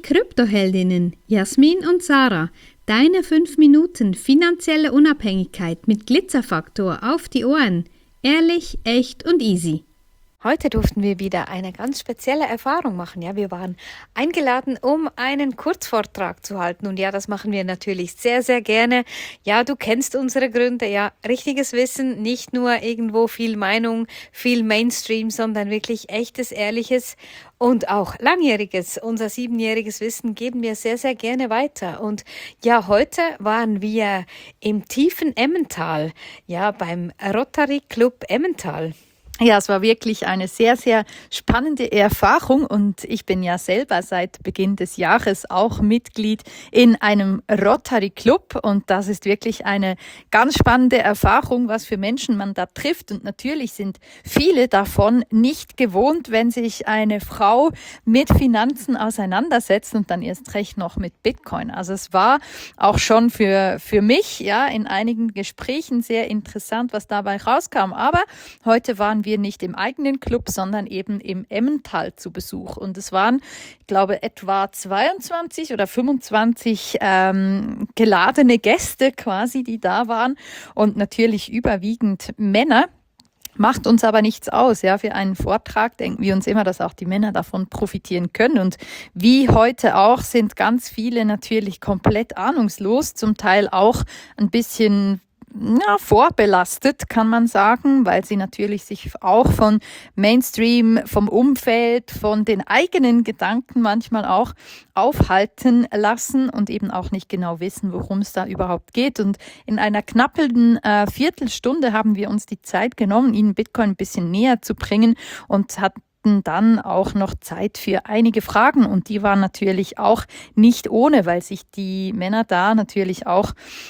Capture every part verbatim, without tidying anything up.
Kryptoheldinnen Jasmin und Sarah, deine fünf Minuten finanzielle Unabhängigkeit mit Glitzerfaktor auf die Ohren. Ehrlich, echt und easy. Heute durften wir wieder eine ganz spezielle Erfahrung machen. Ja, wir waren eingeladen, um einen Kurzvortrag zu halten. Und ja, das machen wir natürlich sehr, sehr gerne. Ja, du kennst unsere Gründe. Ja, richtiges Wissen, nicht nur irgendwo viel Meinung, viel Mainstream, sondern wirklich echtes, ehrliches und auch langjähriges. Unser siebenjähriges Wissen geben wir sehr, sehr gerne weiter. Und ja, heute waren wir im tiefen Emmental, ja, beim Rotary Club Emmental. Ja, es war wirklich eine sehr, sehr spannende Erfahrung und ich bin ja selber seit Beginn des Jahres auch Mitglied in einem Rotary Club und das ist wirklich eine ganz spannende Erfahrung, was für Menschen man da trifft und natürlich sind viele davon nicht gewohnt, wenn sich eine Frau mit Finanzen auseinandersetzt und dann erst recht noch mit Bitcoin. Also es war auch schon für, für mich ja in einigen Gesprächen sehr interessant, was dabei rauskam, aber heute waren wir nicht im eigenen Club, sondern eben im Emmental zu Besuch. Und es waren, ich glaube, etwa zweiundzwanzig oder fünfundzwanzig ähm, geladene Gäste quasi, die da waren und natürlich überwiegend Männer. Macht uns aber nichts aus, ja. Für einen Vortrag denken wir uns immer, dass auch die Männer davon profitieren können. Und wie heute auch sind ganz viele natürlich komplett ahnungslos, zum Teil auch ein bisschen ja, vorbelastet, kann man sagen, weil sie natürlich sich auch von Mainstream, vom Umfeld, von den eigenen Gedanken manchmal auch aufhalten lassen und eben auch nicht genau wissen, worum es da überhaupt geht. Und in einer knappen äh, Viertelstunde haben wir uns die Zeit genommen, ihnen Bitcoin ein bisschen näher zu bringen und hatten dann auch noch Zeit für einige Fragen und die waren natürlich auch nicht ohne, weil sich die Männer da natürlich auch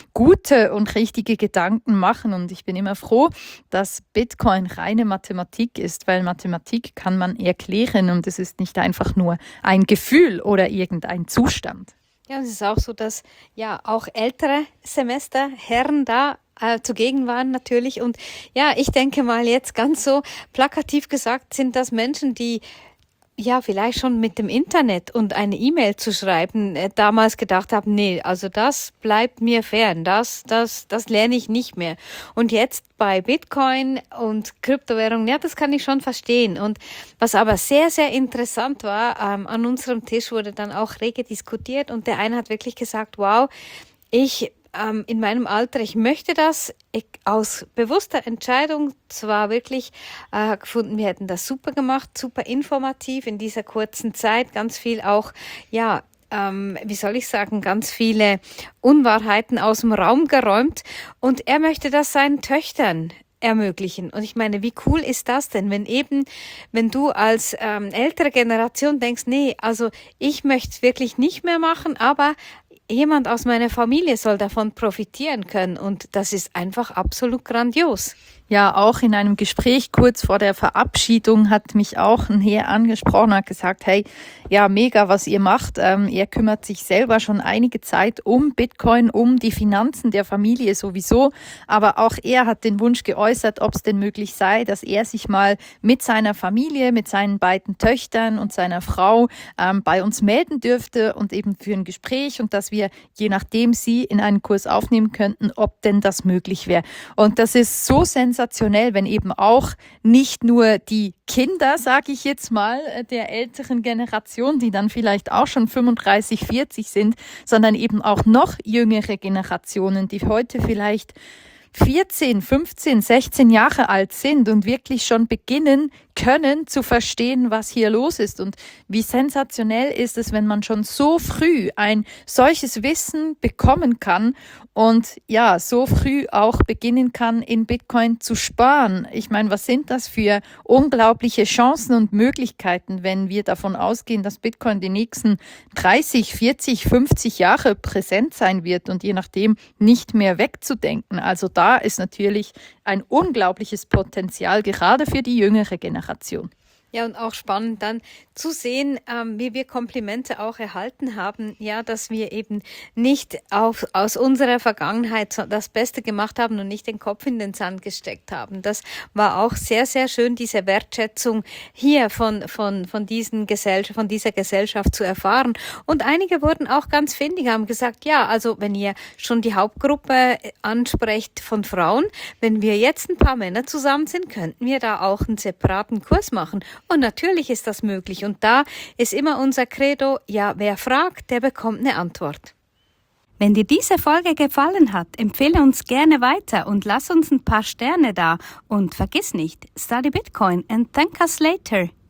gute und richtige Gedanken machen und ich bin immer froh, dass Bitcoin reine Mathematik ist, weil Mathematik kann man erklären und es ist nicht einfach nur ein Gefühl oder irgendein Zustand. Ja, es ist auch so, dass ja auch ältere Semesterherren da äh, zugegen waren natürlich. Und ja, ich denke mal jetzt ganz so plakativ gesagt, sind das Menschen, die ja vielleicht schon mit dem Internet und eine E-Mail zu schreiben äh, damals gedacht haben, nee, also das bleibt mir fern, das, das, das lerne ich nicht mehr. Und jetzt bei Bitcoin und Kryptowährungen, ja, das kann ich schon verstehen. Und was aber sehr, sehr interessant war, ähm, an unserem Tisch wurde dann auch rege diskutiert und der eine hat wirklich gesagt, wow, ich ähm, in meinem Alter, ich möchte das ich, aus bewusster Entscheidung zwar wirklich äh, gefunden, wir hätten das super gemacht, super informativ in dieser kurzen Zeit, ganz viel auch, ja, ähm, wie soll ich sagen, ganz viele Unwahrheiten aus dem Raum geräumt und er möchte das seinen Töchtern ermöglichen. Und ich meine, wie cool ist das denn, wenn eben, wenn du als ähm, ältere Generation denkst, nee, also ich möchte es wirklich nicht mehr machen, aber jemand aus meiner Familie soll davon profitieren können und das ist einfach absolut grandios. Ja, auch in einem Gespräch kurz vor der Verabschiedung hat mich auch ein Herr angesprochen, hat gesagt, hey, ja, mega, was ihr macht. Ähm, er kümmert sich selber schon einige Zeit um Bitcoin, um die Finanzen der Familie sowieso. Aber auch er hat den Wunsch geäußert, ob es denn möglich sei, dass er sich mal mit seiner Familie, mit seinen beiden Töchtern und seiner Frau ähm, bei uns melden dürfte und eben für ein Gespräch und dass wir, je nachdem sie in einen Kurs aufnehmen könnten, ob denn das möglich wäre. Und das ist so sensationell, wenn eben auch nicht nur die Kinder, sage ich jetzt mal, der älteren Generation, die dann vielleicht auch schon fünfunddreißig, vierzig sind, sondern eben auch noch jüngere Generationen, die heute vielleicht vierzehn, fünfzehn, sechzehn Jahre alt sind und wirklich schon beginnen können zu verstehen, was hier los ist. Und wie sensationell ist es, wenn man schon so früh ein solches Wissen bekommen kann und ja, so früh auch beginnen kann, in Bitcoin zu sparen. Ich meine, was sind das für unglaubliche Chancen und Möglichkeiten, wenn wir davon ausgehen, dass Bitcoin die nächsten dreißig, vierzig, fünfzig Jahre präsent sein wird und je nachdem nicht mehr wegzudenken. Also da ist natürlich ein unglaubliches Potenzial, gerade für die jüngere Generation. Ja, und auch spannend dann zu sehen, ähm, wie wir Komplimente auch erhalten haben, ja, dass wir eben nicht auf, aus unserer Vergangenheit so das Beste gemacht haben und nicht den Kopf in den Sand gesteckt haben. Das war auch sehr, sehr schön, diese Wertschätzung hier von, von, von, diesen Gesell- von dieser Gesellschaft zu erfahren. Und einige wurden auch ganz findig, haben gesagt, ja, also wenn ihr schon die Hauptgruppe ansprecht von Frauen, wenn wir jetzt ein paar Männer zusammen sind, könnten wir da auch einen separaten Kurs machen. Und natürlich ist das möglich. Und da ist immer unser Credo, ja, wer fragt, der bekommt eine Antwort. Wenn dir diese Folge gefallen hat, empfehle uns gerne weiter und lass uns ein paar Sterne da. Und vergiss nicht, study Bitcoin and thank us later.